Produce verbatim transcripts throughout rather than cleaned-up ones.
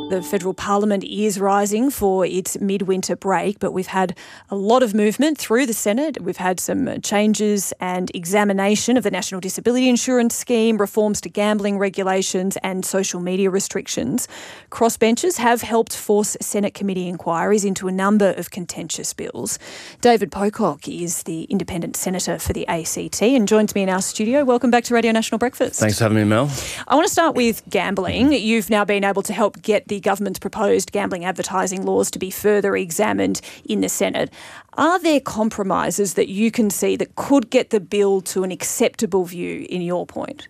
The federal parliament is rising for its midwinter break, but we've had a lot of movement through the Senate. We've had some changes and examination of the National Disability Insurance Scheme, reforms to gambling regulations and social media restrictions. Crossbenchers have helped force Senate committee inquiries into a number of contentious bills. David Pocock is the independent senator for the A C T and joins me in our studio. Welcome back to Radio National Breakfast. Thanks for having me, Mel. I want to start with gambling. You've now been able to help get the government's proposed gambling advertising laws to be further examined in the Senate. Are there compromises that you can see that could get the bill to an acceptable view in your point?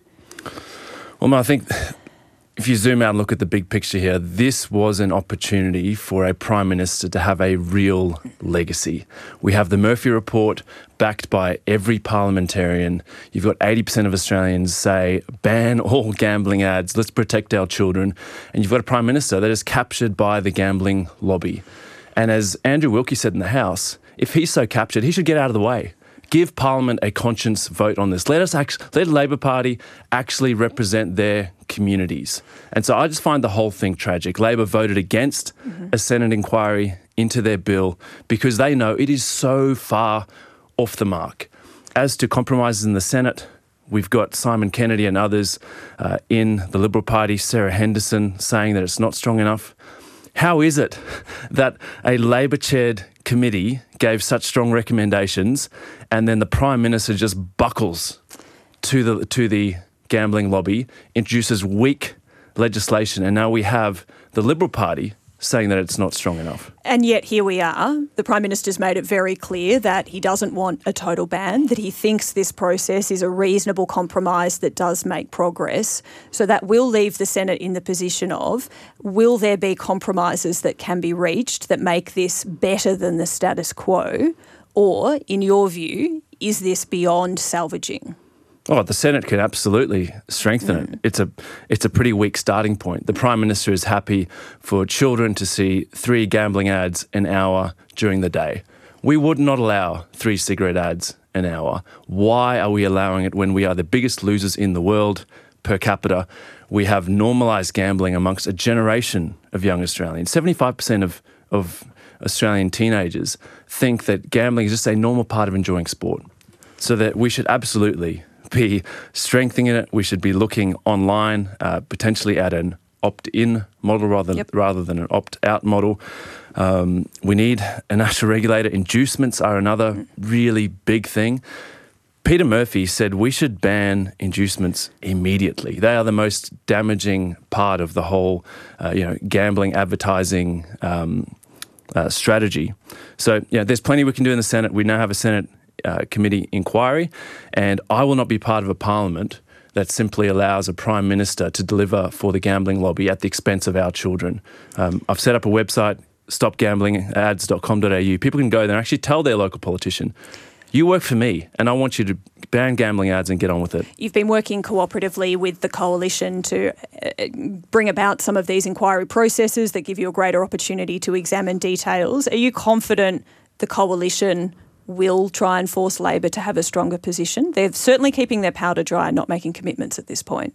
Well, I think if you zoom out and look at the big picture here, this was an opportunity for a Prime Minister to have a real legacy. We have the Murphy Report backed by every parliamentarian. You've got eighty percent of Australians say, ban all gambling ads, let's protect our children. And you've got a Prime Minister that is captured by the gambling lobby. And as Andrew Wilkie said in the House, if he's so captured, he should get out of the way. Give Parliament a conscience vote on this. Let us act- let the Labor Party actually represent their communities. And so I just find the whole thing tragic. Labor voted against mm-hmm. a Senate inquiry into their bill because they know it is so far off the mark. As to compromises in the Senate, we've got Simon Kennedy and others uh, in the Liberal Party, Sarah Henderson, saying that it's not strong enough. How is it that a Labor-chaired committee gave such strong recommendations and then the Prime Minister just buckles to the to the gambling lobby, introduces weak legislation, and now we have the Liberal Party saying that it's not strong enough? And yet here we are. The Prime Minister's made it very clear that he doesn't want a total ban, that he thinks this process is a reasonable compromise that does make progress. So that will leave the Senate in the position of, will there be compromises that can be reached that make this better than the status quo? Or, in your view, is this beyond salvaging? Oh, the Senate can absolutely strengthen mm. it. It's a it's a pretty weak starting point. The Prime Minister is happy for children to see three gambling ads an hour during the day. We would not allow three cigarette ads an hour. Why are we allowing it when we are the biggest losers in the world per capita? We have normalised gambling amongst a generation of young Australians. seventy-five percent of, of Australian teenagers think that gambling is just a normal part of enjoying sport. So that we should absolutely be strengthening it. We should be looking online, uh, potentially at an opt-in model rather, yep. rather than an opt-out model. Um, we need a national regulator. Inducements are another really big thing. Peter Murphy said we should ban inducements immediately. They are the most damaging part of the whole uh, you know, gambling advertising um, uh, strategy. So yeah, there's plenty we can do in the Senate. We now have a Senate Uh, committee inquiry, and I will not be part of a parliament that simply allows a Prime Minister to deliver for the gambling lobby at the expense of our children. Um, I've set up a website, stop gambling ads dot com dot a u. People can go there and actually tell their local politician, you work for me and I want you to ban gambling ads and get on with it. You've been working cooperatively with the Coalition to uh, bring about some of these inquiry processes that give you a greater opportunity to examine details. Are you confident the Coalition will try and force Labor to have a stronger position? They're certainly keeping their powder dry and not making commitments at this point.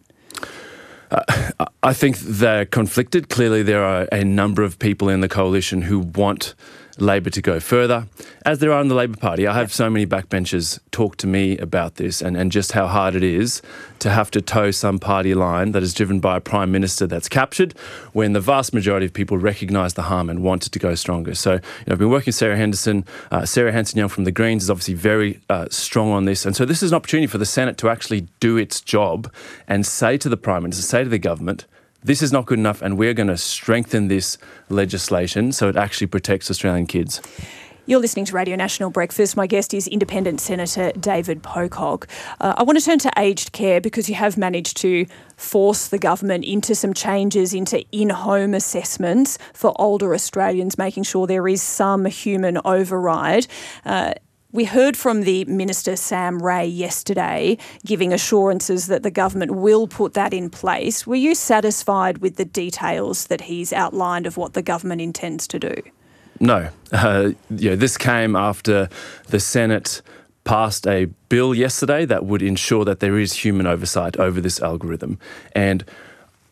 Uh, I think they're conflicted. Clearly, there are a number of people in the Coalition who want Labor to go further, as there are in the Labor Party. I have so many backbenchers talk to me about this and, and just how hard it is to have to toe some party line that is driven by a Prime Minister that's captured when the vast majority of people recognise the harm and want it to go stronger. So, you know, I've been working with Sarah Henderson. Uh, Sarah Hanson-Young from the Greens is obviously very uh, strong on this. And so this is an opportunity for the Senate to actually do its job and say to the Prime Minister, say to the government, this is not good enough and we're going to strengthen this legislation so it actually protects Australian kids. You're listening to Radio National Breakfast. My guest is Independent Senator David Pocock. Uh, I want to turn to aged care because you have managed to force the government into some changes into in-home assessments for older Australians, making sure there is some human override. Uh, We heard from the Minister Sam Ray yesterday giving assurances that the government will put that in place. Were you satisfied with the details that he's outlined of what the government intends to do? No. Uh, you know, this came after the Senate passed a bill yesterday that would ensure that there is human oversight over this algorithm. And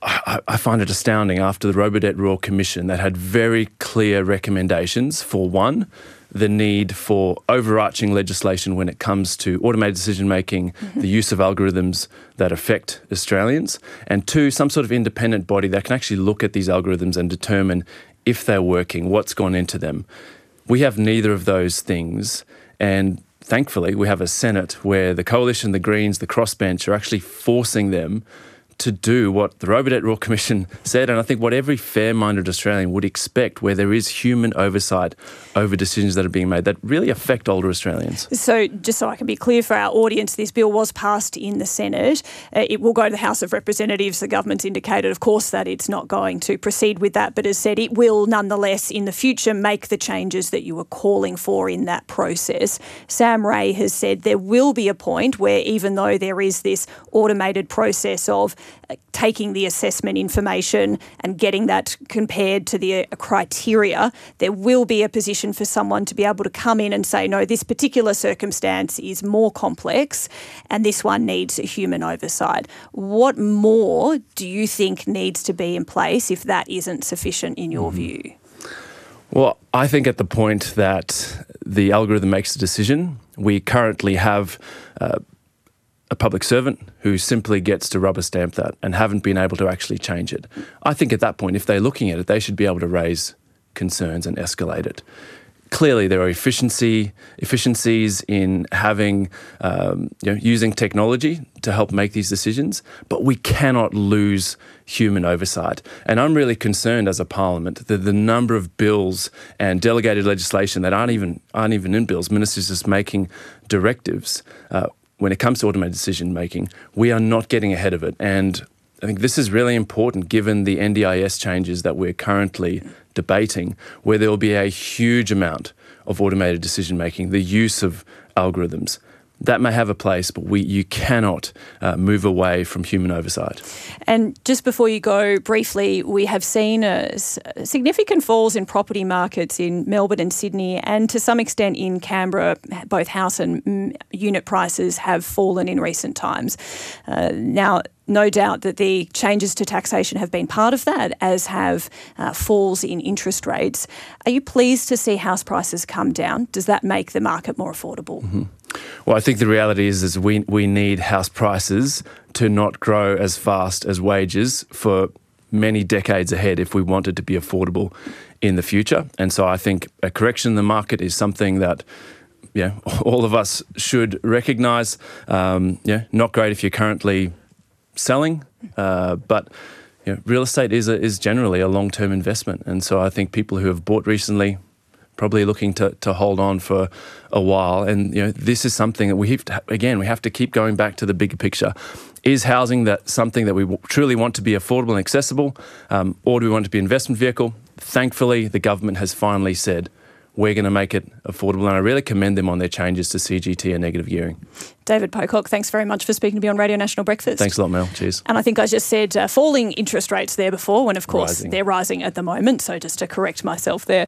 I, I find it astounding after the Robodebt Royal Commission that had very clear recommendations for, one, the need for overarching legislation when it comes to automated decision-making, mm-hmm. the use of algorithms that affect Australians, and two, some sort of independent body that can actually look at these algorithms and determine if they're working, what's gone into them. We have neither of those things, and thankfully we have a Senate where the Coalition, the Greens, the crossbench are actually forcing them to do what the Robodebt Royal Commission said, and I think what every fair-minded Australian would expect, where there is human oversight over decisions that are being made that really affect older Australians. So just so I can be clear for our audience, this bill was passed in the Senate. Uh, it will go to the House of Representatives. The government's indicated, of course, that it's not going to proceed with that, but has said it will nonetheless in the future make the changes that you were calling for in that process. Sam Ray has said there will be a point where, even though there is this automated process of uh, taking the assessment information and getting that compared to the uh, criteria, there will be a position for someone to be able to come in and say, no, this particular circumstance is more complex and this one needs a human oversight. What more do you think needs to be in place if that isn't sufficient in your mm. view? Well, I think at the point that the algorithm makes a decision, we currently have uh, a public servant who simply gets to rubber stamp that and haven't been able to actually change it. I think at that point, if they're looking at it, they should be able to raise concerns and escalate it. Clearly, there are efficiency efficiencies in having um, you know, using technology to help make these decisions, but we cannot lose human oversight. And I'm really concerned as a parliament that the number of bills and delegated legislation that aren't even aren't even in bills, ministers just making directives. Uh, when it comes to automated decision making, we are not getting ahead of it. And I think this is really important given the N D I S changes that we're currently debating, where there will be a huge amount of automated decision-making, the use of algorithms. That may have a place, but we you cannot uh, move away from human oversight. And just before you go, briefly, we have seen a, a significant falls in property markets in Melbourne and Sydney, and to some extent in Canberra, both house and mm, unit prices have fallen in recent times. Uh, now, no doubt that the changes to taxation have been part of that, as have uh, falls in interest rates. Are you pleased to see house prices come down? Does that make the market more affordable? Mm-hmm. Well, I think the reality is, is we, we need house prices to not grow as fast as wages for many decades ahead if we want it to be affordable in the future. And so I think a correction in the market is something that yeah, all of us should recognise. Um, yeah, not great if you're currently selling, uh, but you know, real estate is a, is generally a long-term investment. And so I think people who have bought recently probably looking to, to hold on for a while. And you know, this is something that we have to, again, we have to keep going back to the bigger picture. Is housing that something that we w- truly want to be affordable and accessible, um, or do we want it to be an investment vehicle? Thankfully, the government has finally said, we're going to make it affordable, and I really commend them on their changes to C G T and negative gearing. David Pocock, thanks very much for speaking to me on Radio National Breakfast. Thanks a lot, Mel. Cheers. And I think I just said uh, falling interest rates there before, when of course rising. They're rising at the moment, so just to correct myself there.